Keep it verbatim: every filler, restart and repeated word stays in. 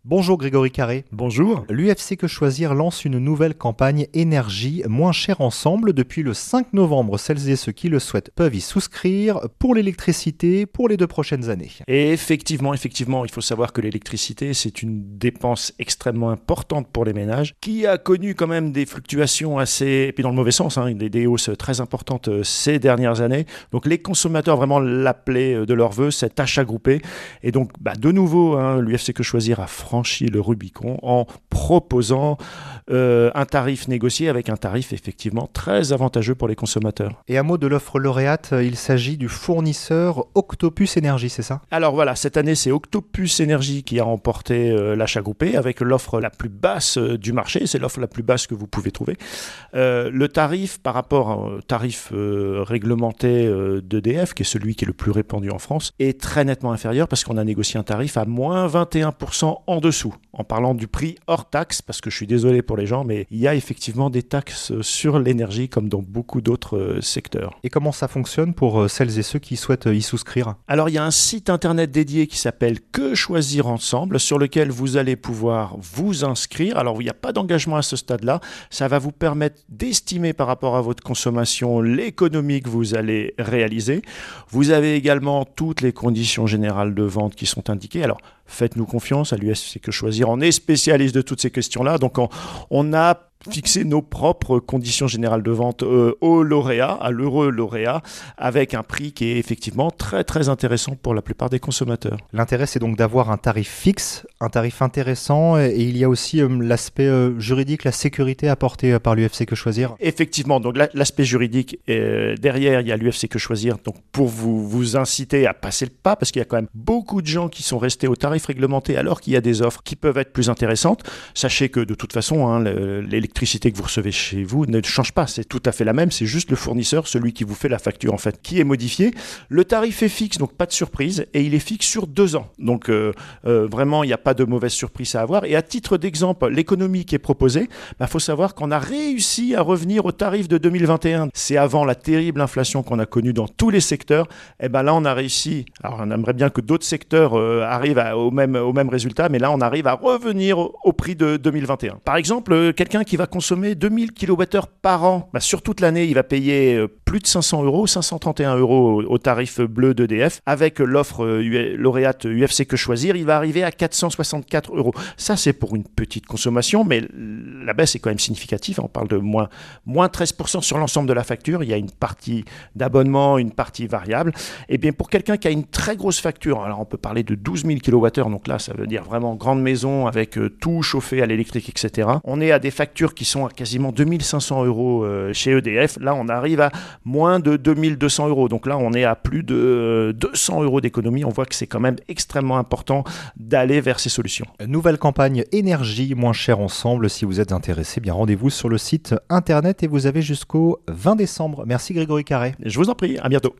Bonjour Grégory Carré. Bonjour. L'U F C Que Choisir lance une nouvelle campagne énergie moins chère ensemble. Depuis le cinq novembre, celles et ceux qui le souhaitent peuvent y souscrire pour l'électricité pour les deux prochaines années. Et effectivement, effectivement, il faut savoir que l'électricité, c'est une dépense extrêmement importante pour les ménages qui a connu quand même des fluctuations assez, et puis dans le mauvais sens, hein, des, des hausses très importantes ces dernières années. Donc les consommateurs vraiment l'appelaient de leur vœu, cet achat groupé. Et donc, bah, de nouveau, hein, l'U F C Que Choisir a franchi le Rubicon en proposant euh, un tarif négocié avec un tarif effectivement très avantageux pour les consommateurs. Et un mot de l'offre lauréate, il s'agit du fournisseur Octopus Énergie, c'est ça ? Alors voilà, cette année c'est Octopus Énergie qui a remporté euh, l'achat groupé avec l'offre la plus basse euh, du marché, c'est l'offre la plus basse que vous pouvez trouver. Euh, le tarif par rapport au tarif euh, réglementé euh, d'E D F, qui est celui qui est le plus répandu en France, est très nettement inférieur parce qu'on a négocié un tarif à moins vingt et un pour cent en dessous. En parlant du prix hors taxe, parce que je suis désolé pour les gens, mais il y a effectivement des taxes sur l'énergie comme dans beaucoup d'autres secteurs. Et comment ça fonctionne pour celles et ceux qui souhaitent y souscrire ? Alors il y a un site internet dédié qui s'appelle Que Choisir Ensemble, sur lequel vous allez pouvoir vous inscrire. Alors il n'y a pas d'engagement à ce stade-là, ça va vous permettre d'estimer par rapport à votre consommation l'économie que vous allez réaliser. Vous avez également toutes les conditions générales de vente qui sont indiquées. Alors faites-nous confiance, à l'U F C Que Choisir, on est spécialiste de toutes ces questions-là, donc on, on a fixer nos propres conditions générales de vente euh, au lauréat, à l'heureux lauréat, avec un prix qui est effectivement très très intéressant pour la plupart des consommateurs. L'intérêt, c'est donc d'avoir un tarif fixe, un tarif intéressant, et il y a aussi euh, l'aspect euh, juridique, la sécurité apportée euh, par l'U F C Que Choisir. Effectivement, donc la, l'aspect juridique, euh, derrière, il y a l'U F C Que Choisir, donc pour vous, vous inciter à passer le pas, parce qu'il y a quand même beaucoup de gens qui sont restés au tarif réglementé alors qu'il y a des offres qui peuvent être plus intéressantes. Sachez que de toute façon, hein, le, les l'électricité que vous recevez chez vous ne change pas, c'est tout à fait la même, c'est juste le fournisseur, celui qui vous fait la facture en fait, qui est modifié. Le tarif est fixe, donc pas de surprise, et il est fixe sur deux ans. Donc euh, euh, vraiment, il n'y a pas de mauvaise surprise à avoir. Et à titre d'exemple, l'économie qui est proposée, il bah, faut savoir qu'on a réussi à revenir au tarif de deux mille vingt et un. C'est avant la terrible inflation qu'on a connue dans tous les secteurs. Et ben là, on a réussi. Alors, on aimerait bien que d'autres secteurs euh, arrivent à, au, même, au même résultat, mais là, on arrive à revenir au, au prix de deux mille vingt et un. Par exemple, euh, quelqu'un qui va consommer deux mille kilowattheures par an, bah sur toute l'année, il va payer euh, plus de cinq cents euros, cinq cent trente et un euros au, au tarif bleu d'E D F. Avec l'offre euh, lauréate U F C Que Choisir, il va arriver à quatre cent soixante-quatre euros. Ça, c'est pour une petite consommation, mais la baisse est quand même significative. On parle de moins, moins treize pour cent sur l'ensemble de la facture. Il y a une partie d'abonnement, une partie variable. Et bien, pour quelqu'un qui a une très grosse facture, alors on peut parler de douze mille kilowattheures, donc là, ça veut dire vraiment grande maison avec euh, tout chauffé à l'électrique, et cetera. On est à des factures qui sont à quasiment deux mille cinq cents euros euh, chez E D F. Là, on arrive à moins de deux mille deux cents euros. Donc là, on est à plus de euh, deux cents euros d'économie. On voit que c'est quand même extrêmement important d'aller vers ces solutions. Nouvelle campagne énergie moins chère ensemble. Si vous êtes intéressé, bien rendez-vous sur le site internet et vous avez jusqu'au vingt décembre. Merci Grégory Carré. Je vous en prie, à bientôt.